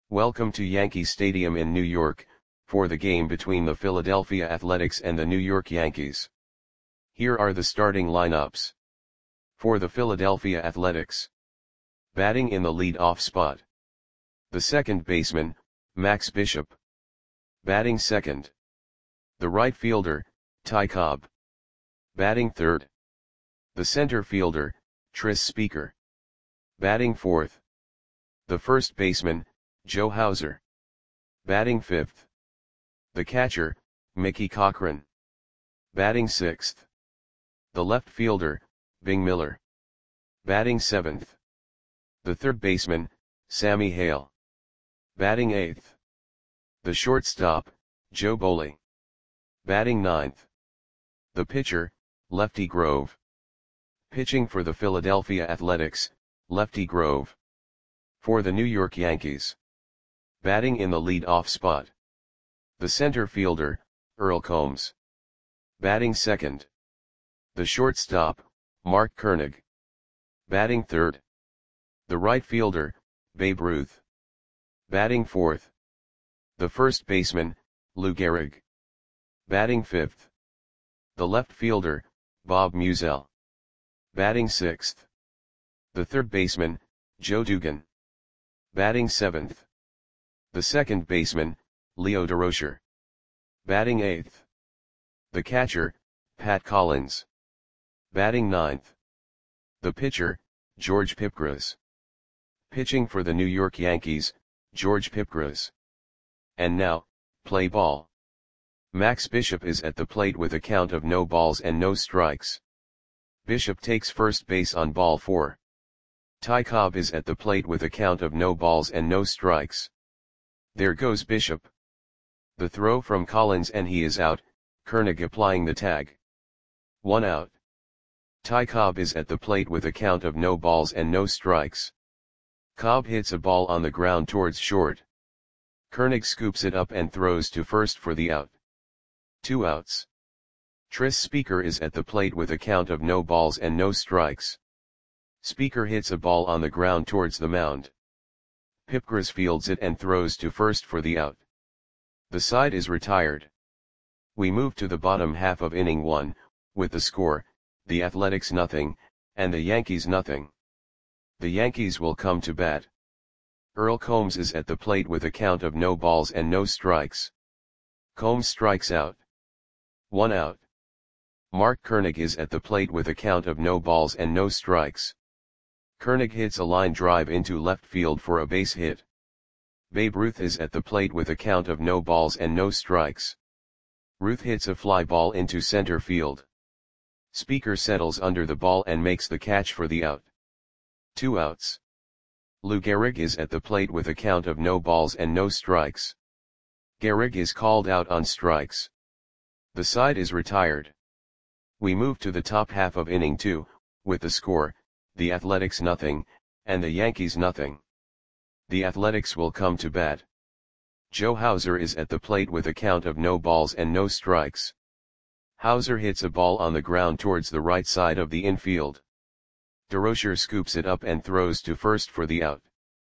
Welcome to Yankee Stadium in New York, for the game between the Philadelphia Athletics and the New York Yankees. Here are the starting lineups. For the Philadelphia Athletics. Batting in the lead-off spot. The second baseman, Max Bishop. Batting second. The right fielder, Ty Cobb. Batting third. The center fielder, Tris Speaker. Batting fourth. The first baseman, Joe Hauser. Batting fifth. The catcher, Mickey Cochrane. Batting sixth. The left fielder, Bing Miller. Batting seventh. The third baseman, Sammy Hale. Batting eighth. The shortstop, Joe Boley. Batting ninth. The pitcher, Lefty Grove. Pitching for the Philadelphia Athletics, Lefty Grove. For the New York Yankees. Batting in the lead-off spot. The center fielder, Earl Combs. Batting second. The shortstop, Mark Koenig. Batting third. The right fielder, Babe Ruth. Batting fourth. The first baseman, Lou Gehrig. Batting fifth. The left fielder, Bob Musial. Batting sixth. The third baseman, Joe Dugan. Batting seventh. The second baseman, Leo Durocher. Batting eighth. The catcher, Pat Collins. Batting ninth. The pitcher, George Pipgras. Pitching for the New York Yankees, George Pipgras. And now, play ball. Max Bishop is at the plate with a count of no balls and no strikes. Bishop takes first base on ball 4. Ty Cobb is at the plate with a count of no balls and no strikes. There goes Bishop. The throw from Collins and he is out, Koenig applying the tag. 1 out. Ty Cobb is at the plate with a count of no balls and no strikes. Cobb hits a ball on the ground towards short. Koenig scoops it up and throws to first for the out. 2 outs. Tris Speaker is at the plate with a count of no balls and no strikes. Speaker hits a ball on the ground towards the mound. Pipgras fields it and throws to first for the out. The side is retired. We move to the bottom half of inning 1, with the score, the Athletics 0, and the Yankees 0. The Yankees will come to bat. Earl Combs is at the plate with a count of no balls and no strikes. Combs strikes out. 1 out. Mark Koenig is at the plate with a count of no balls and no strikes. Koenig hits a line drive into left field for a base hit. Babe Ruth is at the plate with a count of no balls and no strikes. Ruth hits a fly ball into center field. Speaker settles under the ball and makes the catch for the out. 2 outs. Lou Gehrig is at the plate with a count of no balls and no strikes. Gehrig is called out on strikes. The side is retired. We move to the top half of inning 2, with the score, the Athletics 0, and the Yankees 0. The Athletics will come to bat. Joe Hauser is at the plate with a count of no balls and no strikes. Hauser hits a ball on the ground towards the right side of the infield. Durocher scoops it up and throws to first for the out.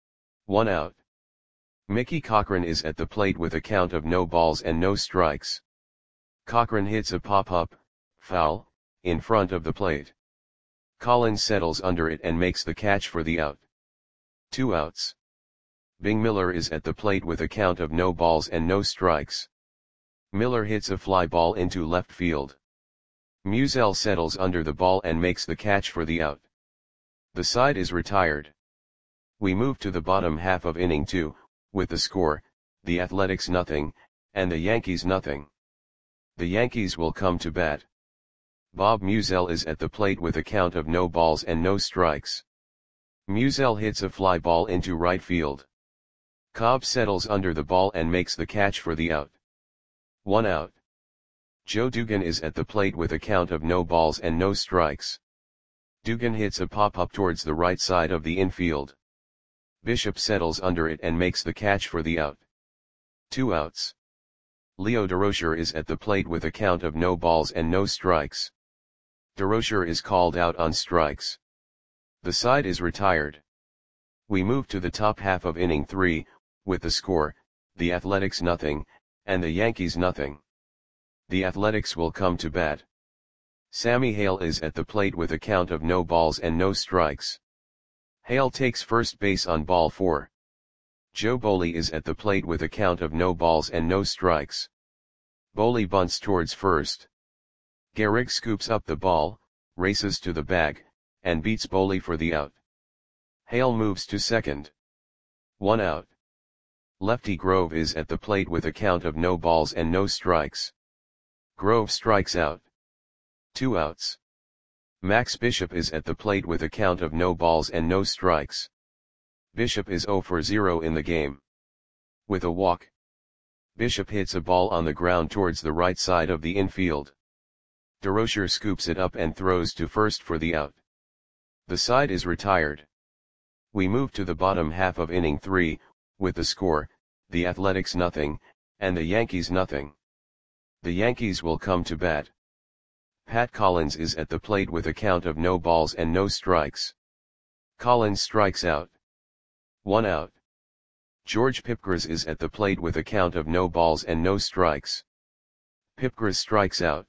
1 out. Mickey Cochrane is at the plate with a count of no balls and no strikes. Cochrane hits a pop-up, foul, in front of the plate. Collins settles under it and makes the catch for the out. 2 outs. Bing Miller is at the plate with a count of no balls and no strikes. Miller hits a fly ball into left field. Musial settles under the ball and makes the catch for the out. The side is retired. We move to the bottom half of inning 2, with the score, the Athletics 0, and the Yankees 0. The Yankees will come to bat. Bob Musial is at the plate with a count of no balls and no strikes. Musial hits a fly ball into right field. Cobb settles under the ball and makes the catch for the out. 1 out. Joe Dugan is at the plate with a count of no balls and no strikes. Dugan hits a pop-up towards the right side of the infield. Bishop settles under it and makes the catch for the out. 2 outs. Leo Durocher is at the plate with a count of no balls and no strikes. Durocher is called out on strikes. The side is retired. We move to the top half of inning 3, with the score, the Athletics nothing, and the Yankees nothing. The Athletics will come to bat. Sammy Hale is at the plate with a count of no balls and no strikes. Hale takes first base on ball 4. Joe Boley is at the plate with a count of no balls and no strikes. Boley bunts towards first. Gehrig scoops up the ball, races to the bag, and beats Boley for the out. Hale moves to second. 1 out. Lefty Grove is at the plate with a count of no balls and no strikes. Grove strikes out. 2 outs. Max Bishop is at the plate with a count of no balls and no strikes. Bishop is 0 for 0 in the game. With a walk, Bishop hits a ball on the ground towards the right side of the infield. DeRocher scoops it up and throws to first for the out. The side is retired. We move to the bottom half of inning 3, with the score, the Athletics nothing, and the Yankees nothing. The Yankees will come to bat. Pat Collins is at the plate with a count of no balls and no strikes. Collins strikes out. 1 out. George Pipgras is at the plate with a count of no balls and no strikes. Pipgras strikes out.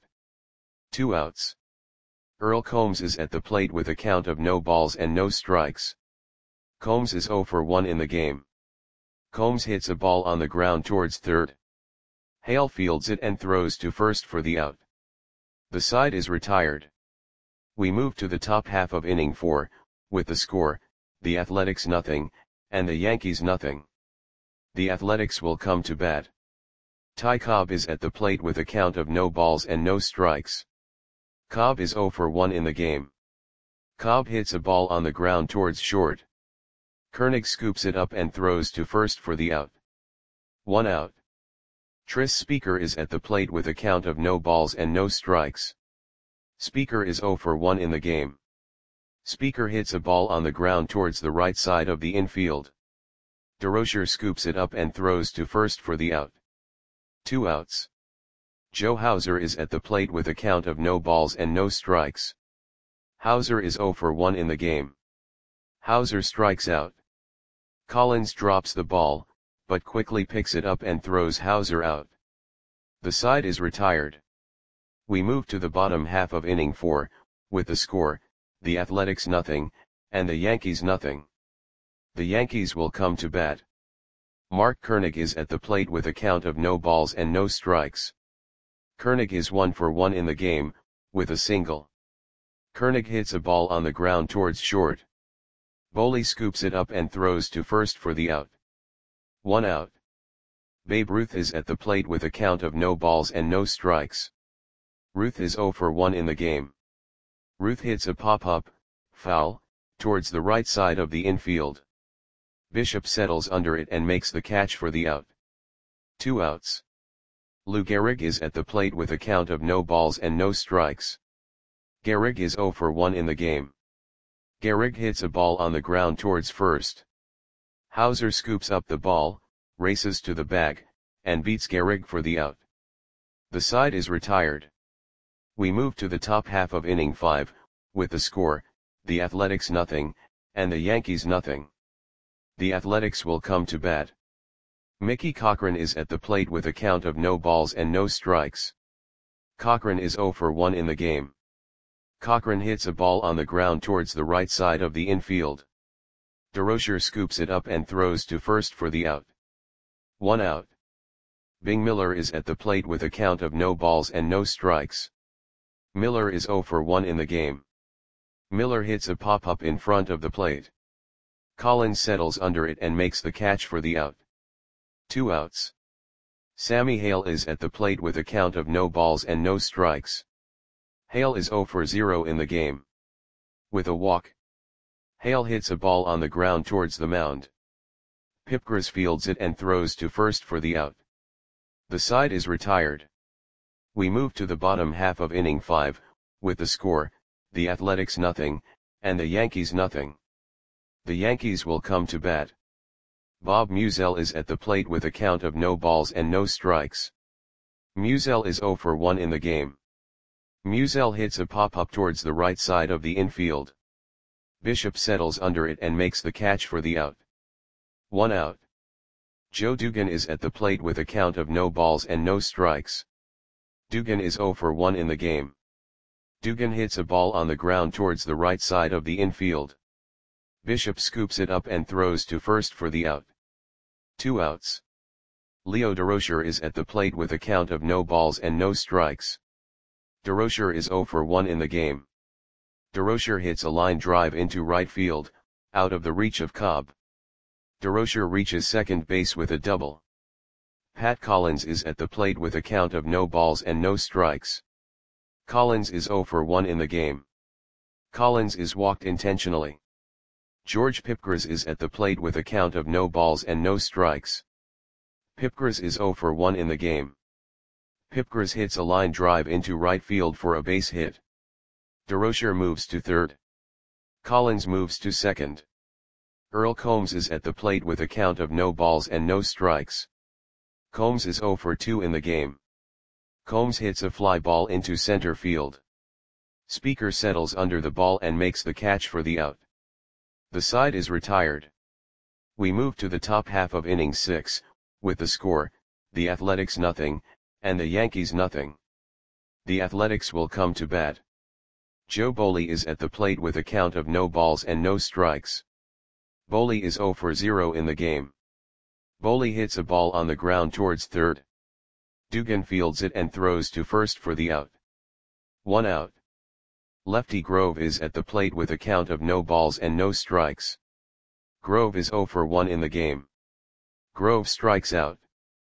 2 outs. Earl Combs is at the plate with a count of no balls and no strikes. Combs is 0 for 1 in the game. Combs hits a ball on the ground towards third. Hale fields it and throws to first for the out. The side is retired. We move to the top half of inning 4, with the score, the Athletics nothing, and the Yankees nothing. The Athletics will come to bat. Ty Cobb is at the plate with a count of no balls and no strikes. Cobb is 0 for 1 in the game. Cobb hits a ball on the ground towards short. Koenig scoops it up and throws to first for the out. 1 out. Tris Speaker is at the plate with a count of no balls and no strikes. Speaker is 0 for 1 in the game. Speaker hits a ball on the ground towards the right side of the infield. DeRocher scoops it up and throws to first for the out. 2 outs. Joe Hauser is at the plate with a count of no balls and no strikes. Hauser is 0 for 1 in the game. Hauser strikes out. Collins drops the ball, but quickly picks it up and throws Hauser out. The side is retired. We move to the bottom half of inning 4, with the score, the Athletics nothing, and the Yankees nothing. The Yankees will come to bat. Mark Koenig is at the plate with a count of no balls and no strikes. Koenig is 1 for 1 in the game, with a single. Koenig hits a ball on the ground towards short. Boley scoops it up and throws to first for the out. 1 out. Babe Ruth is at the plate with a count of no balls and no strikes. Ruth is 0 for 1 in the game. Ruth hits a pop-up, foul, towards the right side of the infield. Bishop settles under it and makes the catch for the out. 2 outs. Lou Gehrig is at the plate with a count of no balls and no strikes. Gehrig is 0 for 1 in the game. Gehrig hits a ball on the ground towards first. Hauser scoops up the ball, races to the bag, and beats Gehrig for the out. The side is retired. We move to the top half of inning 5, with the score, the Athletics nothing, and the Yankees nothing. The Athletics will come to bat. Mickey Cochrane is at the plate with a count of no balls and no strikes. Cochrane is 0 for 1 in the game. Cochrane hits a ball on the ground towards the right side of the infield. DeRocher scoops it up and throws to first for the out. 1 out. Bing Miller is at the plate with a count of no balls and no strikes. Miller is 0 for 1 in the game. Miller hits a pop-up in front of the plate. Collins settles under it and makes the catch for the out. 2 outs. Sammy Hale is at the plate with a count of no balls and no strikes. Hale is 0 for 0 in the game. With a walk, Hale hits a ball on the ground towards the mound. Pipgras fields it and throws to first for the out. The side is retired. We move to the bottom half of inning 5, with the score, the Athletics nothing, and the Yankees nothing. The Yankees will come to bat. Bob Musial is at the plate with a count of no balls and no strikes. Musial is 0 for 1 in the game. Musial hits a pop-up towards the right side of the infield. Bishop settles under it and makes the catch for the out. 1 out. Joe Dugan is at the plate with a count of no balls and no strikes. Dugan is 0 for 1 in the game. Dugan hits a ball on the ground towards the right side of the infield. Bishop scoops it up and throws to first for the out. 2 outs. Leo Durocher is at the plate with a count of no balls and no strikes. Durocher is 0 for 1 in the game. Durocher hits a line drive into right field, out of the reach of Cobb. Durocher reaches second base with a double. Pat Collins is at the plate with a count of no balls and no strikes. Collins is 0 for 1 in the game. Collins is walked intentionally. George Pipgras is at the plate with a count of no balls and no strikes. Pipgras is 0 for 1 in the game. Pipgras hits a line drive into right field for a base hit. Durocher moves to third. Collins moves to second. Earl Combs is at the plate with a count of no balls and no strikes. Combs is 0 for 2 in the game. Combs hits a fly ball into center field. Speaker settles under the ball and makes the catch for the out. The side is retired. We move to the top half of inning 6, with the score, the Athletics 0, and the Yankees 0. The Athletics will come to bat. Joe Boley is at the plate with a count of no balls and no strikes. Boley is 0 for 0 in the game. Boley hits a ball on the ground towards third. Dugan fields it and throws to first for the out. 1 out. Lefty Grove is at the plate with a count of no balls and no strikes. Grove is 0 for 1 in the game. Grove strikes out.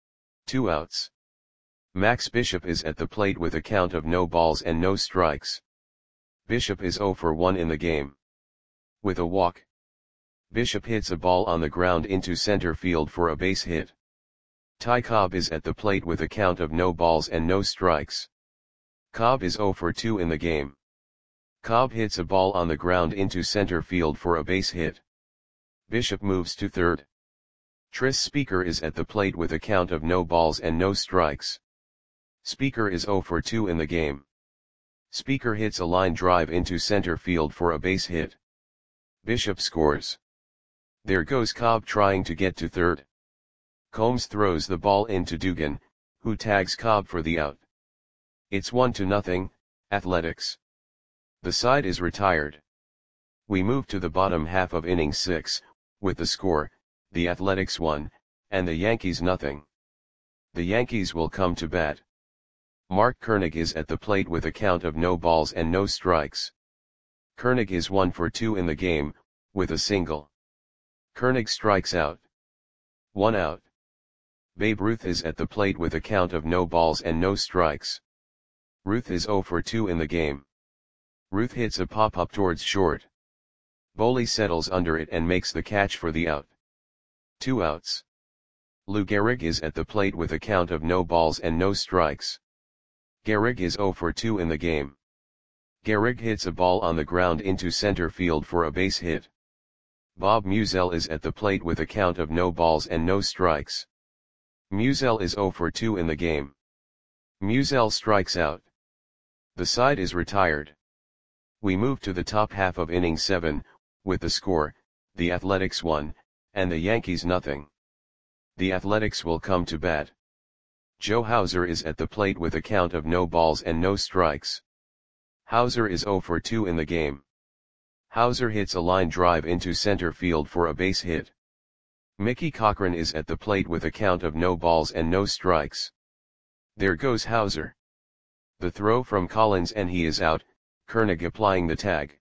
2 outs. Max Bishop is at the plate with a count of no balls and no strikes. Bishop is 0 for 1 in the game. With a walk, Bishop hits a ball on the ground into center field for a base hit. Ty Cobb is at the plate with a count of no balls and no strikes. Cobb is 0 for 2 in the game. Cobb hits a ball on the ground into center field for a base hit. Bishop moves to third. Tris Speaker is at the plate with a count of no balls and no strikes. Speaker is 0 for 2 in the game. Speaker hits a line drive into center field for a base hit. Bishop scores. There goes Cobb trying to get to third. Combs throws the ball into Dugan, who tags Cobb for the out. It's 1-0, Athletics. The side is retired. We move to the bottom half of inning 6, with the score, the Athletics 1, and the Yankees 0. The Yankees will come to bat. Mark Koenig is at the plate with a count of no balls and no strikes. Koenig is 1 for 2 in the game, with a single. Koenig strikes out. 1 out. Babe Ruth is at the plate with a count of no balls and no strikes. Ruth is 0 for 2 in the game. Ruth hits a pop-up towards short. Boley settles under it and makes the catch for the out. 2 outs. Lou Gehrig is at the plate with a count of no balls and no strikes. Gehrig is 0 for 2 in the game. Gehrig hits a ball on the ground into center field for a base hit. Bob Musial is at the plate with a count of no balls and no strikes. Musial is 0 for 2 in the game. Musial strikes out. The side is retired. We move to the top half of inning 7, with the score, the Athletics 1, and the Yankees 0. The Athletics will come to bat. Joe Hauser is at the plate with a count of no balls and no strikes. Hauser is 0 for 2 in the game. Hauser hits a line drive into center field for a base hit. Mickey Cochran is at the plate with a count of no balls and no strikes. There goes Hauser. The throw from Collins and he is out, Koenig applying the tag.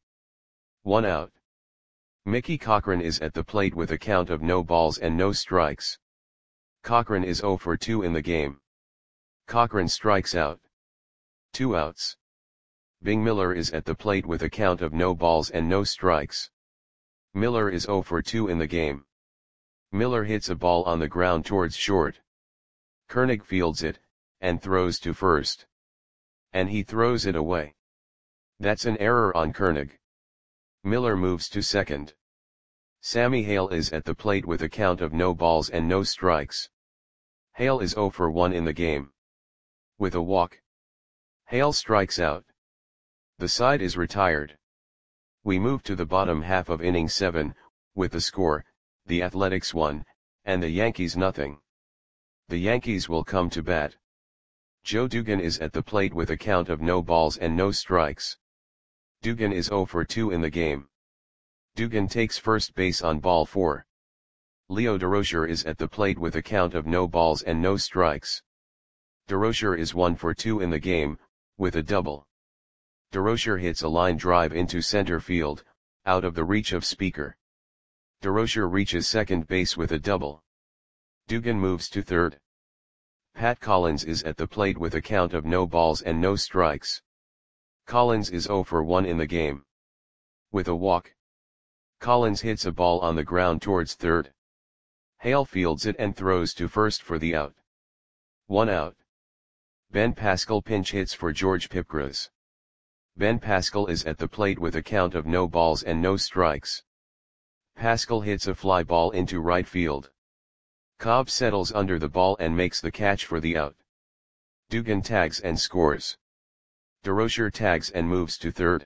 1 out. Mickey Cochran is at the plate with a count of no balls and no strikes. Cochran is 0 for 2 in the game. Cochran strikes out. 2 outs. Bing Miller is at the plate with a count of no balls and no strikes. Miller is 0 for 2 in the game. Miller hits a ball on the ground towards short. Koenig fields it, and throws to first. And he throws it away. That's an error on Koenig. Miller moves to second. Sammy Hale is at the plate with a count of no balls and no strikes. Hale is 0 for 1 in the game. With a walk, Hale strikes out. The side is retired. We move to the bottom half of inning 7, with the score, the Athletics 1, and the Yankees nothing. The Yankees will come to bat. Joe Dugan is at the plate with a count of no balls and no strikes. Dugan is 0 for 2 in the game. Dugan takes first base on ball 4. Leo Durocher is at the plate with a count of no balls and no strikes. Durocher is 1 for 2 in the game, with a double. Durocher hits a line drive into center field, out of the reach of Speaker. Durocher reaches second base with a double. Dugan moves to third. Pat Collins is at the plate with a count of no balls and no strikes. Collins is 0 for 1 in the game. With a walk. Collins hits a ball on the ground towards third. Hale fields it and throws to first for the out. 1 out. Ben Pascal pinch hits for George Pipgras. Ben Pascal is at the plate with a count of no balls and no strikes. Pascal hits a fly ball into right field. Cobb settles under the ball and makes the catch for the out. Dugan tags and scores. Durocher tags and moves to third.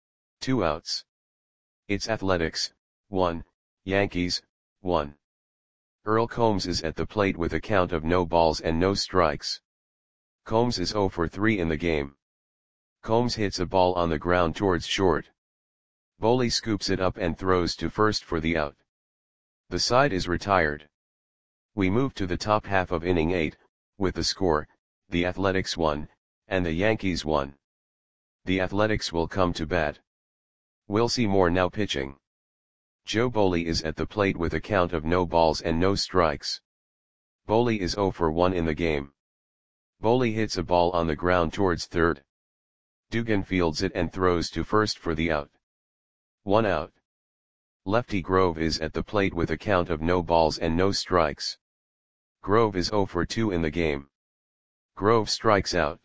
2 outs. It's Athletics, 1, Yankees, 1. Earl Combs is at the plate with a count of no balls and no strikes. Combs is 0 for 3 in the game. Combs hits a ball on the ground towards short. Boley scoops it up and throws to first for the out. The side is retired. We move to the top half of inning 8, with the score, the Athletics 1, and the Yankees 1. The Athletics will come to bat. Wilcy Moore now pitching. Joe Boley is at the plate with a count of no balls and no strikes. Boley is 0 for 1 in the game. Boley hits a ball on the ground towards third. Dugan fields it and throws to first for the out. 1 out. Lefty Grove is at the plate with a count of no balls and no strikes. Grove is 0 for 2 in the game. Grove strikes out.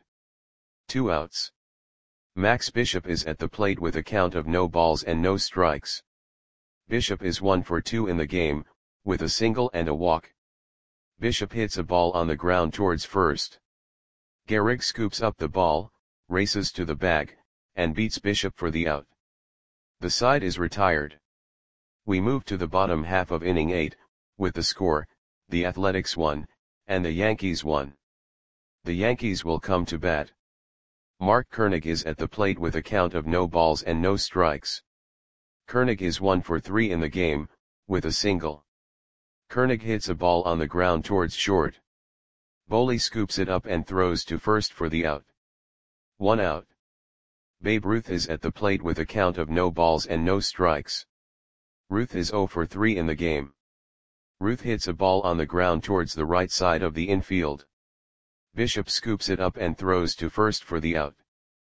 2 outs. Max Bishop is at the plate with a count of no balls and no strikes. Bishop is 1 for 2 in the game, with a single and a walk. Bishop hits a ball on the ground towards first. Gehrig scoops up the ball, races to the bag, and beats Bishop for the out. The side is retired. We move to the bottom half of inning 8, with the score, the Athletics 1, and the Yankees 1. The Yankees will come to bat. Mark Koenig is at the plate with a count of no balls and no strikes. Koenig is 1 for 3 in the game, with a single. Koenig hits a ball on the ground towards short. Boley scoops it up and throws to first for the out. 1 out. Babe Ruth is at the plate with a count of no balls and no strikes. Ruth is 0 for 3 in the game. Ruth hits a ball on the ground towards the right side of the infield. Bishop scoops it up and throws to first for the out.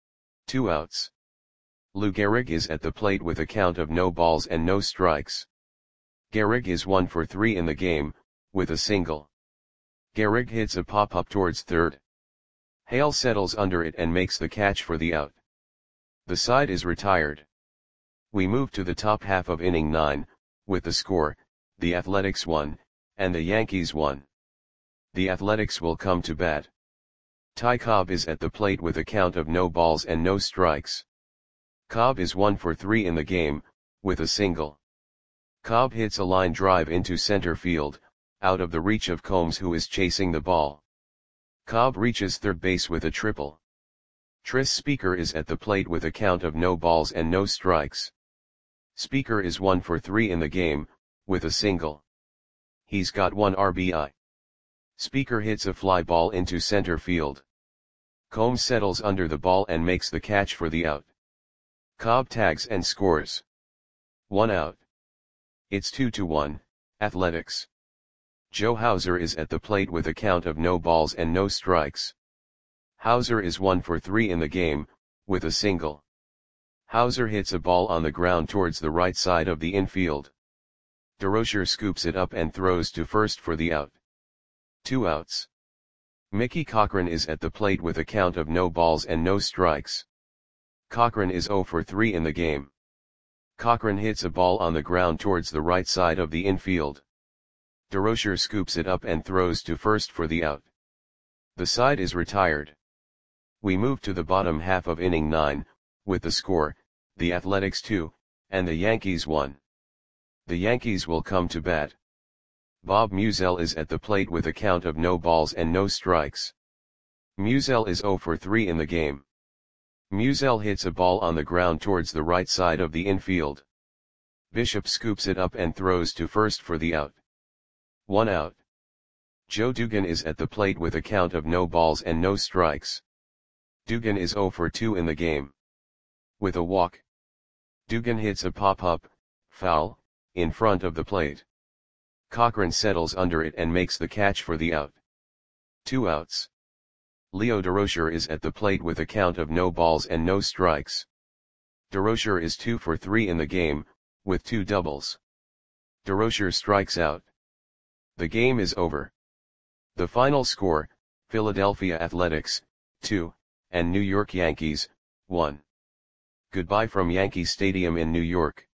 2 outs. Lou Gehrig is at the plate with a count of no balls and no strikes. Gehrig is 1 for 3 in the game, with a single. Gehrig hits a pop-up towards third. Hale settles under it and makes the catch for the out. The side is retired. We move to the top half of inning 9, with the score, the Athletics 1, and the Yankees 1. The Athletics will come to bat. Ty Cobb is at the plate with a count of no balls and no strikes. Cobb is 1 for 3 in the game, with a single. Cobb hits a line drive into center field, out of the reach of Combs who is chasing the ball. Cobb reaches third base with a triple. Tris Speaker is at the plate with a count of no balls and no strikes. Speaker is 1 for 3 in the game, with a single. He's got 1 RBI. Speaker hits a fly ball into center field. Combs settles under the ball and makes the catch for the out. Cobb tags and scores. 1 out. It's 2-1, Athletics. Joe Hauser is at the plate with a count of no balls and no strikes. Hauser is 1 for 3 in the game, with a single. Hauser hits a ball on the ground towards the right side of the infield. Durocher scoops it up and throws to first for the out. 2 outs. Mickey Cochrane is at the plate with a count of no balls and no strikes. Cochrane is 0 for 3 in the game. Cochrane hits a ball on the ground towards the right side of the infield. Durocher scoops it up and throws to first for the out. The side is retired. We move to the bottom half of inning 9, with the score, the Athletics 2, and the Yankees 1. The Yankees will come to bat. Bob Musial is at the plate with a count of no balls and no strikes. Musial is 0 for 3 in the game. Musial hits a ball on the ground towards the right side of the infield. Bishop scoops it up and throws to first for the out. 1 out. Joe Dugan is at the plate with a count of no balls and no strikes. Dugan is 0 for 2 in the game. With a walk, Dugan hits a pop-up, foul, in front of the plate. Cochran settles under it and makes the catch for the out. 2 outs. Leo Durocher is at the plate with a count of no balls and no strikes. Durocher is 2 for 3 in the game, with 2 doubles. Durocher strikes out. The game is over. The final score, Philadelphia Athletics, 2, and New York Yankees, 1. Goodbye from Yankee Stadium in New York.